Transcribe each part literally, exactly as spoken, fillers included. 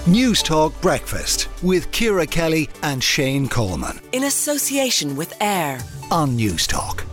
News Talk Breakfast with Ciara Kelly and Shane Coleman. In association with AIR on News Talk.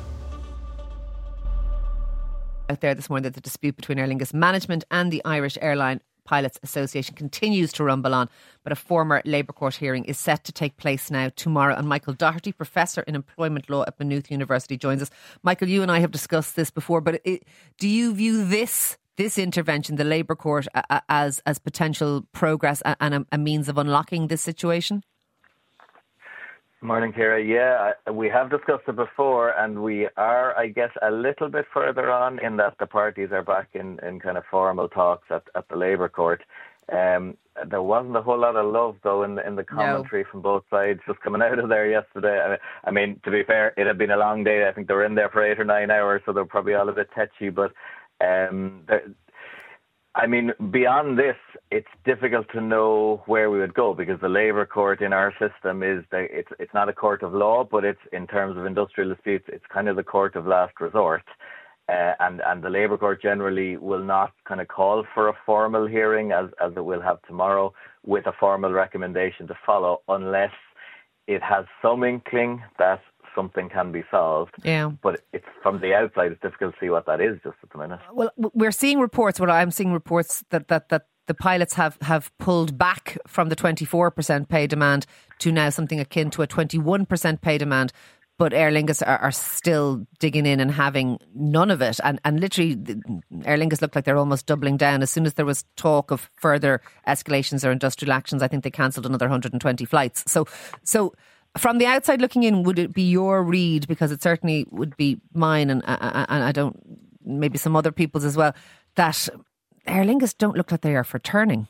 Out there this morning that the dispute between Aer Lingus management and the Irish Airline Pilots Association continues to rumble on, but a former Labour Court hearing is set to take place now tomorrow. And Michael Doherty, Professor in Employment Law at Maynooth University, joins us. Michael, you and I have discussed this before, but it, do you view this this intervention, the Labour Court, as as potential progress and a, a means of unlocking this situation? Morning, Ciara. Yeah, we have discussed it before, and we are, I guess, a little bit further on in that the parties are back in, in kind of formal talks at, at the Labour Court. Um, there wasn't a whole lot of love, though, in the, in the commentary no. from both sides just coming out of there yesterday. I mean, I mean, to be fair, it had been a long day. I think they were in there for eight or nine hours, so they're probably all a bit tetchy, but um, I mean, beyond this, it's difficult to know where we would go, because the Labour Court in our system is the, it's it's not a court of law, but it's, in terms of industrial disputes, it's kind of the court of last resort. Uh, and, and the Labour Court generally will not kind of call for a formal hearing, as, as it will have tomorrow, with a formal recommendation to follow, unless it has some inkling that something can be solved. Yeah. But it's from the outside, it's difficult to see what that is just at the minute. Well, we're seeing reports, well, I'm seeing reports that, that, that the pilots have, have pulled back from the twenty-four percent pay demand to now something akin to a twenty-one percent pay demand. But Aer Lingus are, are still digging in and having none of it. And, and literally, Aer Lingus looked like they're almost doubling down. As soon as there was talk of further escalations or industrial actions, I think they cancelled another one hundred twenty flights. So, so from the outside looking in, would it be your read, because it certainly would be mine, and, and I don't, maybe some other people's as well, that Aer Lingus don't look like they are for turning?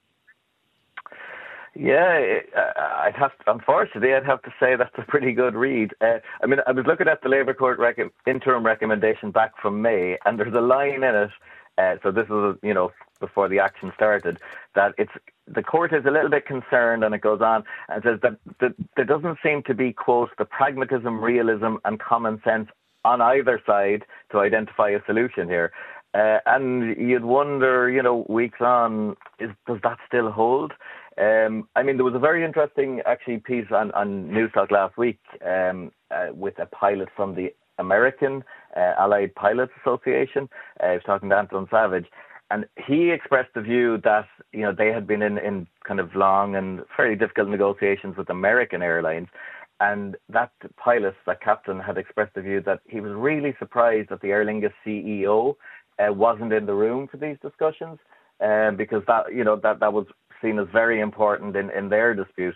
Yeah, I'd have to, unfortunately, I'd have to say that's a pretty good read. Uh, I mean, I was looking at the Labour Court rec- interim recommendation back from May, and there's a line in it. Uh, so this was, you know, before the action started, that it's the court is a little bit concerned, and it goes on and says that, that there doesn't seem to be, quote, the pragmatism, realism, and common sense on either side to identify a solution here. Uh, and you'd wonder, you know, weeks on, is, does that still hold? Um, I mean, there was a very interesting, actually, piece on, on News Talk last week um, uh, with a pilot from the American uh, Allied Pilots Association. Uh, I was talking to Anton Savage, and he expressed the view that, you know, they had been in, in kind of long and fairly difficult negotiations with American airlines. And that pilot, that captain, had expressed the view that he was really surprised that the Aer Lingus C E O uh, wasn't in the room for these discussions, um, because that, you know, that, that was seen as very important in, in their dispute.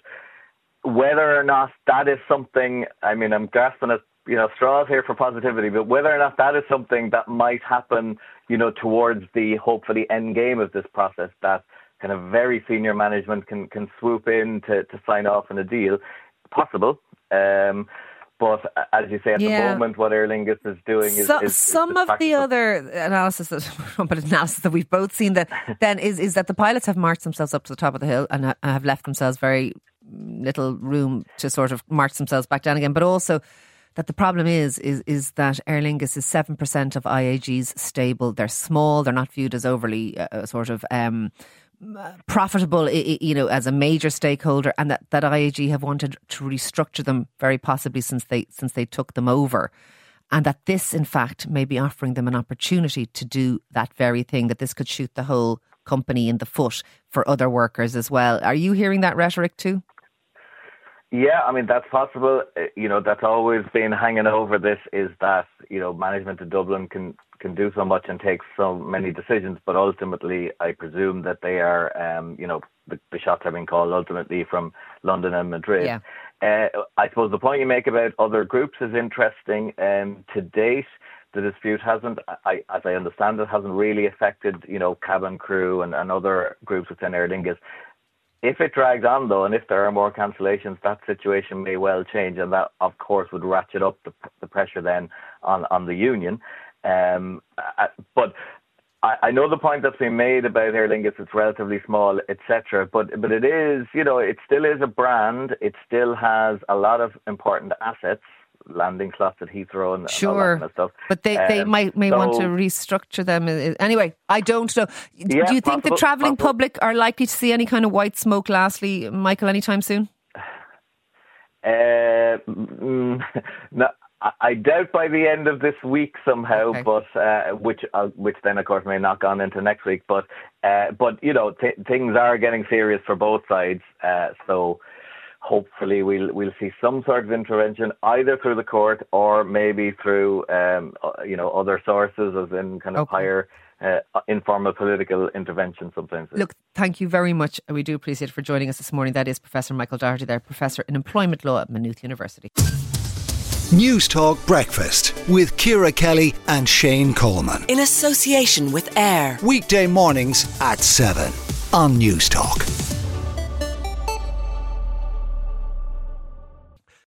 Whether or not that is something, I mean, I'm grasping at, you know, straws here for positivity, but whether or not that is something that might happen, you know, towards the, hopefully, end game of this process, that kind of very senior management can, can swoop in to, to sign off on a deal, possible. Um, but as you say, at yeah. the moment, what Aer Lingus is doing is, so, is, is some the of the other analysis that, but analysis that we've both seen that then is is that the pilots have marched themselves up to the top of the hill and ha- have left themselves very little room to sort of march themselves back down again. But also that the problem is is is that Aer Lingus is seven percent of I A G's stable. They're small. They're not viewed as overly uh, sort of Um, profitable, you know, as a major stakeholder, and that, that I A G have wanted to restructure them very possibly since they since they took them over, and that this in fact may be offering them an opportunity to do that very thing, that this could shoot the whole company in the foot for other workers as well. Are you hearing that rhetoric too? Yeah, I mean, that's possible. You know, that's always been hanging over this, is that, you know, management in Dublin can can do so much and take so many decisions, but ultimately I presume that they are, um, you know, the, the shots are being called ultimately from London and Madrid. Yeah. Uh, I suppose the point you make about other groups is interesting. Um, to date, the dispute hasn't, I, as I understand it, hasn't really affected, you know, cabin crew and, and other groups within Aer Lingus. If it drags on, though, and if there are more cancellations, that situation may well change, and that, of course, would ratchet up the, the pressure then on, on the union. Um, but I, I know the point that's been made about Aer Lingus, it's relatively small, et cetera. But but it is, you know, it still is a brand. It still has a lot of important assets, landing slots at Heathrow and, sure. and all that kind of stuff. But they, they um, might may so, want to restructure them. Anyway, I don't know. Yeah, Do you think possible, the travelling possible. public are likely to see any kind of white smoke, lastly, Michael, anytime soon? Uh, mm, no, I, I doubt by the end of this week somehow, okay. but uh, which uh, which then of course may knock on into next week. But uh, but you know th- things are getting serious for both sides, uh, so hopefully we'll we'll see some sort of intervention either through the court or maybe through um, you know other sources, as in kind of okay. higher. Uh, informal political intervention sometimes. Look, thank you very much. We do appreciate it for joining us this morning. That is Professor Michael Doherty there, Professor in Employment Law at Maynooth University. News Talk Breakfast with Ciara Kelly and Shane Coleman. In association with AIR. Weekday mornings at seven on News Talk.